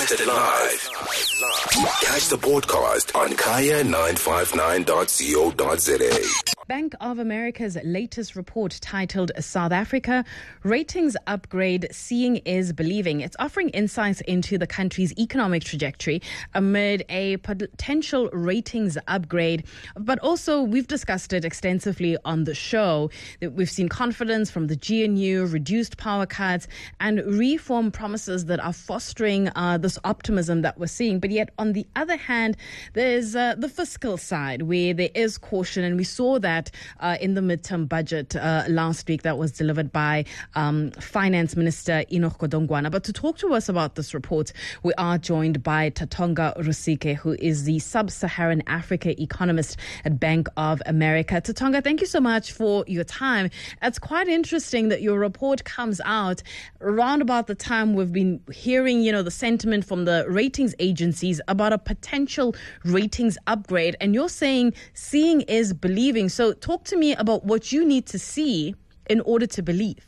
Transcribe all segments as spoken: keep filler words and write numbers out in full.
Broadcasted live. Catch the podcast on kaya nine five nine dot co dot za. Bank of America's latest report titled South Africa Ratings Upgrade Seeing is Believing. It's offering insights into the country's economic trajectory amid a potential ratings upgrade. But also, we've discussed it extensively on the show. That we've seen confidence from the G N U, reduced power cuts, and reform promises that are fostering uh, this optimism that we're seeing. But yet, on the other hand, there's uh, the fiscal side where there is caution, and we saw that Uh, in the midterm budget uh, last week that was delivered by um, Finance Minister Enoch Godongwana. But to talk to us about this report, we are joined by Tatonga Rusike, who is the Sub-Saharan Africa economist at Bank of America. Tatonga, thank you so much for your time. It's quite interesting that your report comes out around about the time we've been hearing, you know, the sentiment from the ratings agencies about a potential ratings upgrade. And you're saying seeing is believing. So talk to me about what you need to see in order to believe.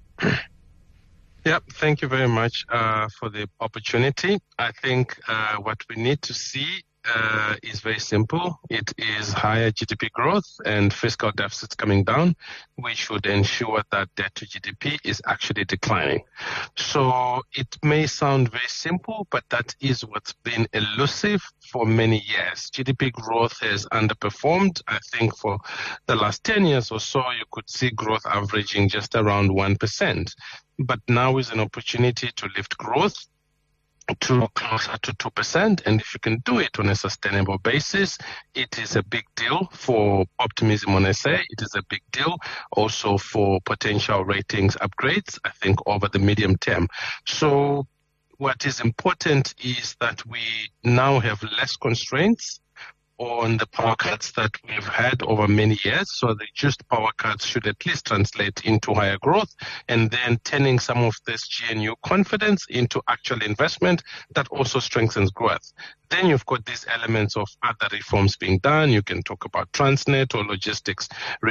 Yeah, thank you very much uh, for the opportunity. I think uh, what we need to see uh, is very simple. It is higher G D P growth and fiscal deficits coming down. We should ensure that debt to G D P is actually declining. So it may sound very simple, but that is what's been elusive for many years. G D P growth has underperformed. I think for the last ten years or so, you could see growth averaging just around one percent. But now is an opportunity to lift growth to closer to two percent. And if you can do it on a sustainable basis, it is a big deal for optimism on S A. It is a big deal also for potential ratings upgrades, I think, over the medium term. So what is important is that we now have less constraints on the power cuts that we've had over many years. So the reduced power cuts should at least translate into higher growth, and then turning some of this G N U confidence into actual investment that also strengthens growth. Then you've got these elements of other reforms being done. You can talk about Transnet or logistics.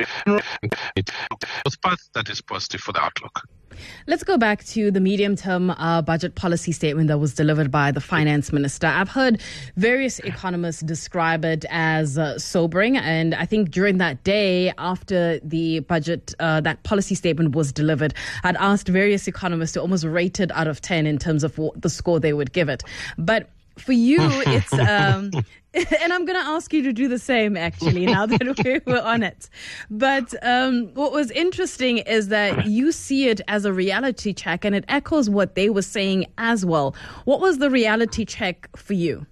That is positive for the outlook. Let's go back to the medium-term uh, budget policy statement that was delivered by the finance minister. I've heard various economists describe it as uh, sobering, and I think during that day after the budget, uh, that policy statement was delivered, I'd asked various economists to almost rate it out of ten in terms of what the score they would give it. But for you, it's, um, and I'm going to ask you to do the same, actually, now that we're on it. But um, what was interesting is that you see it as a reality check, and it echoes what they were saying as well. What was the reality check for you?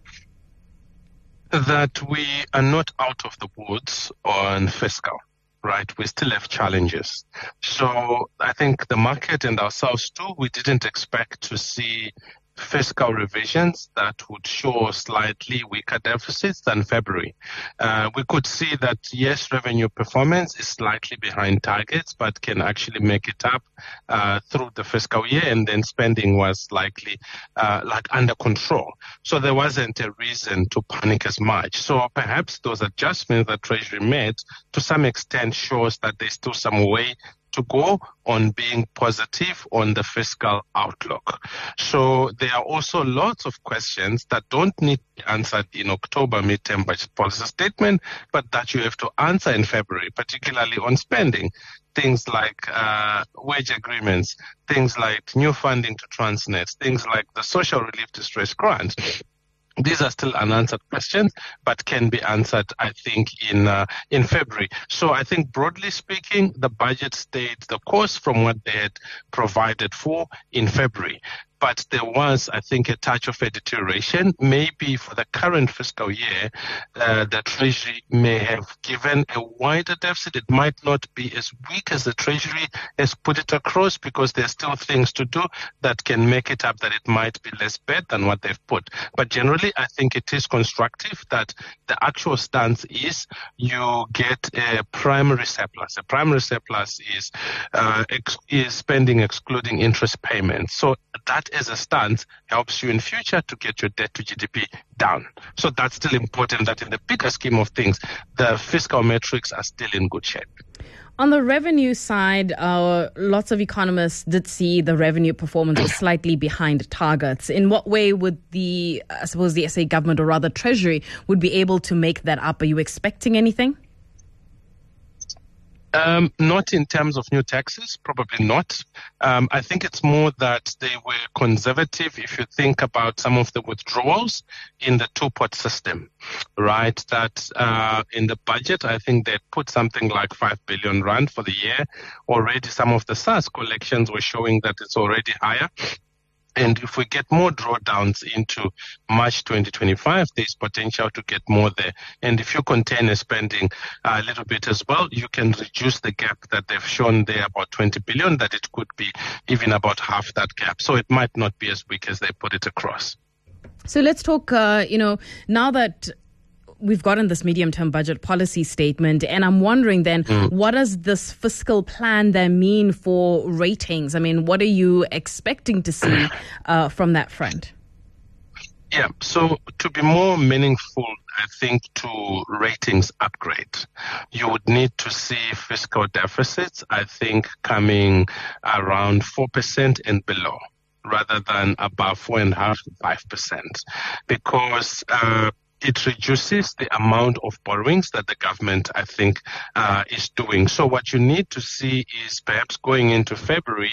That we are not out of the woods on fiscal. Right, we still have challenges. So I think the market and ourselves too, we didn't expect to see fiscal revisions that would show slightly weaker deficits than February. Uh, we could see that, yes, revenue performance is slightly behind targets, but can actually make it up uh, through the fiscal year, and then spending was likely uh, like under control. So there wasn't a reason to panic as much. So perhaps those adjustments that Treasury made to some extent shows that there's still some way to go on being positive on the fiscal outlook. So there are also lots of questions that don't need to be answered in October midterm budget policy statement, but that you have to answer in February, particularly on spending. Things like uh, wage agreements, things like new funding to Transnet, things like the social relief distress grant. These are still unanswered questions, but can be answered, I think, in uh, in February. So I think, broadly speaking, the budget stayed the course from what they had provided for in February. But there was, I think, a touch of a deterioration. Maybe for the current fiscal year, uh, the Treasury may have given a wider deficit. It might not be as weak as the Treasury has put it across, because there's still things to do that can make it up, that it might be less bad than what they've put. But generally, I think it is constructive that the actual stance is you get a primary surplus. A primary surplus is, uh, ex- is spending excluding interest payments. So that just as a stance, helps you in future to get your debt to G D P down. So that's still important that in the bigger scheme of things, the fiscal metrics are still in good shape. On the revenue side, uh, lots of economists did see the revenue performance was slightly behind targets. In what way would the, I suppose the S A government, or rather Treasury, would be able to make that up? Are you expecting anything? Um, not in terms of new taxes, probably not. Um, I think it's more that they were conservative if you think about some of the withdrawals in the two-pot system, right? That uh, in the budget, I think they put something like five billion rand for the year. Already some of the SARS collections were showing that it's already higher. And if we get more drawdowns into March twenty twenty-five, there's potential to get more there. And if you contain a spending a little bit as well, you can reduce the gap that they've shown there, about twenty billion, that it could be even about half that gap. So it might not be as weak as they put it across. So let's talk, uh, you know, now that we've gotten this medium-term budget policy statement, and I'm wondering then, mm. what does this fiscal plan then mean for ratings? I mean, what are you expecting to see uh, from that front? Yeah, so to be more meaningful, I think, to ratings upgrade, you would need to see fiscal deficits, I think, coming around four percent and below, rather than above four point five to five percent, because uh, it reduces the amount of borrowings that the government, I think, uh, is doing. So what you need to see is perhaps going into February,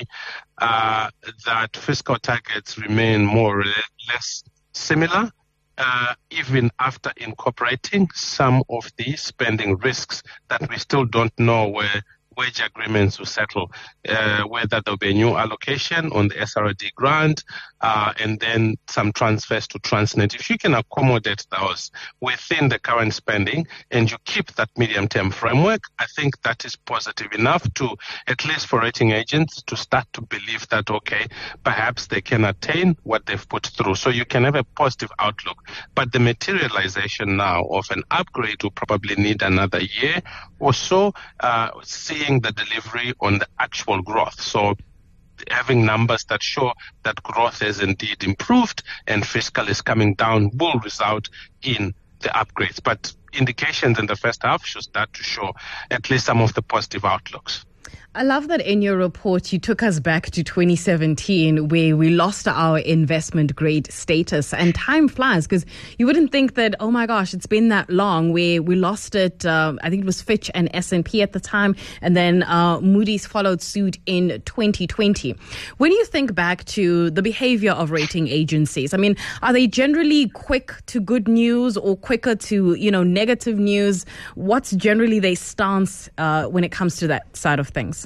uh, that fiscal targets remain more or less similar, uh, even after incorporating some of these spending risks that we still don't know where wage agreements will settle, uh, whether there'll be a new allocation on the S R D grant, uh, and then some transfers to Transnet. If you can accommodate those within the current spending and you keep that medium-term framework, I think that is positive enough to, at least for rating agents, to start to believe that, okay, perhaps they can attain what they've put through. So you can have a positive outlook. But the materialization now of an upgrade will probably need another year or so, uh, seeing the delivery on the actual growth. So having numbers that show that growth has indeed improved and fiscal is coming down will result in the upgrades. But indications in the first half should start to show at least some of the positive outlooks. I love that in your report you took us back to twenty seventeen, where we lost our investment grade status. And time flies, because you wouldn't think that, oh my gosh, it's been that long, where we lost it. Uh, I think it was Fitch and S and P at the time, and then uh, Moody's followed suit in twenty twenty. When you think back to the behavior of rating agencies, I mean, are they generally quick to good news or quicker to, you know, negative news? What's generally their stance uh, when it comes to that side of things?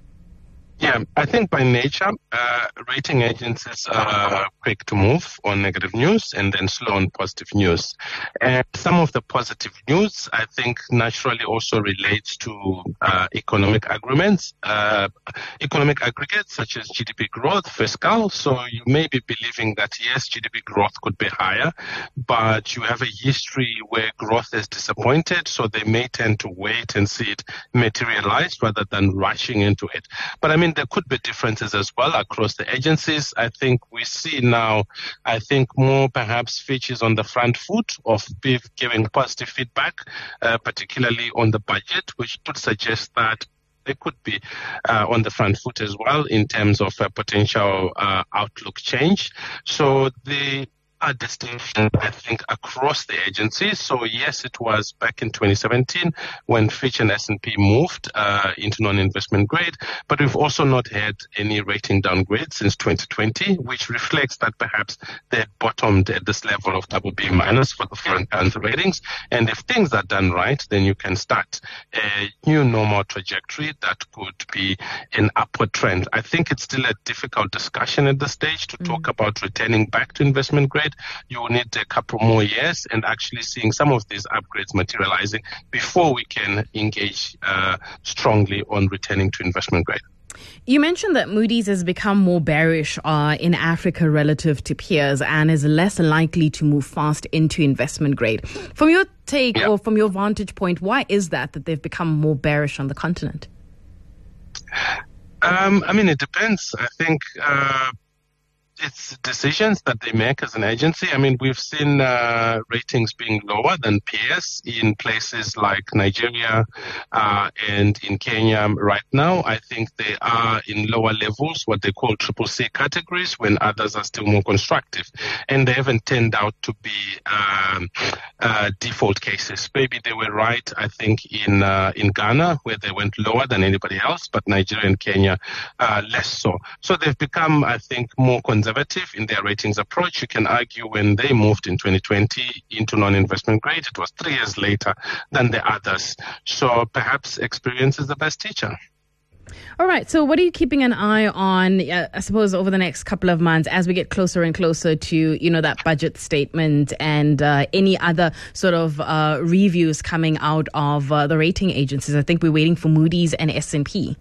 Yeah, I think by nature, uh, rating agencies are quick to move on negative news and then slow on positive news. And some of the positive news, I think, naturally also relates to uh, economic agreements, uh, economic aggregates such as G D P growth, fiscal. So you may be believing that, yes, G D P growth could be higher, but you have a history where growth is disappointed, so they may tend to wait and see it materialize rather than rushing into it. But I mean, there could be differences as well across the agencies. I think we see now, I think more perhaps Fitch is on the front foot of giving positive feedback, uh, particularly on the budget, which would suggest that they could be uh, on the front foot as well in terms of a potential uh, outlook change. So the a distinction, I think, across the agencies. So yes, it was back in twenty seventeen when Fitch and S and P moved uh, into non-investment grade, but we've also not had any rating downgrade since twenty twenty, which reflects that perhaps they had bottomed at this level of double B minus for the foreign currency ratings. And if things are done right, then you can start a new normal trajectory that could be an upward trend. I think it's still a difficult discussion at this stage to mm. talk about returning back to investment grade. You will need a couple more years and actually seeing some of these upgrades materializing before we can engage uh, strongly on returning to investment grade. You mentioned that Moody's has become more bearish uh, in Africa relative to peers and is less likely to move fast into investment grade. From your take yeah. or from your vantage point, why is that, that they've become more bearish on the continent? Um, I mean, it depends. I think... Uh, it's decisions that they make as an agency. I mean, we've seen uh, ratings being lower than peers in places like Nigeria uh, and in Kenya right now. I think they are in lower levels, what they call triple C categories, when others are still more constructive. And they haven't turned out to be um, uh, default cases. Maybe they were right, I think, in uh, in Ghana, where they went lower than anybody else, but Nigeria and Kenya uh, less so. So they've become, I think, more conservative in their ratings approach. You can argue when they moved in twenty twenty into non-investment grade, it was three years later than the others. So perhaps experience is the best teacher. All right. So what are you keeping an eye on, uh, I suppose, over the next couple of months as we get closer and closer to, you know, that budget statement and uh, any other sort of uh, reviews coming out of uh, the rating agencies? I think we're waiting for Moody's and S and P.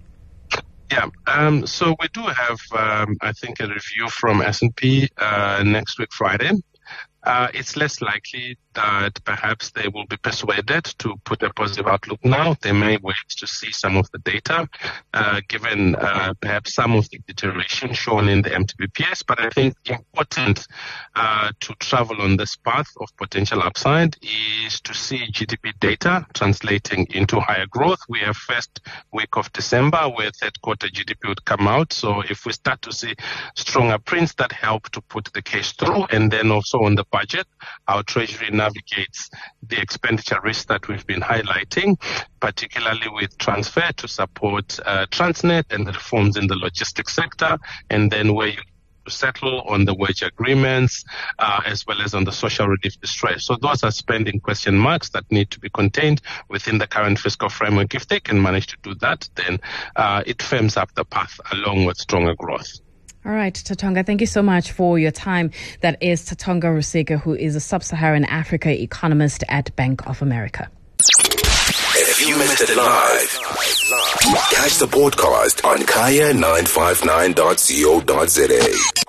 Yeah, um, so we do have, um, I think, a review from S and P uh, next week, Friday. Uh, it's less likely that perhaps they will be persuaded to put a positive outlook now. They may wait to see some of the data, uh, given uh, perhaps some of the deterioration shown in the M T B P S. But I think important uh, to travel on this path of potential upside is to see G D P data translating into higher growth. We have first week of December where third quarter G D P would come out. So if we start to see stronger prints that help to put the case through, and then also on the budget, our Treasury navigates the expenditure risk that we've been highlighting, particularly with transfer to support uh, Transnet and the reforms in the logistics sector, and then where you settle on the wage agreements, uh, as well as on the social relief distress. So those are spending question marks that need to be contained within the current fiscal framework. If they can manage to do that, then uh, it firms up the path along with stronger growth. All right, Tatonga, thank you so much for your time. That is Tatonga Ruseke, who is a sub-Saharan Africa economist at Bank of America. If you missed it live, catch the podcast on kaya nine five nine dot co dot za.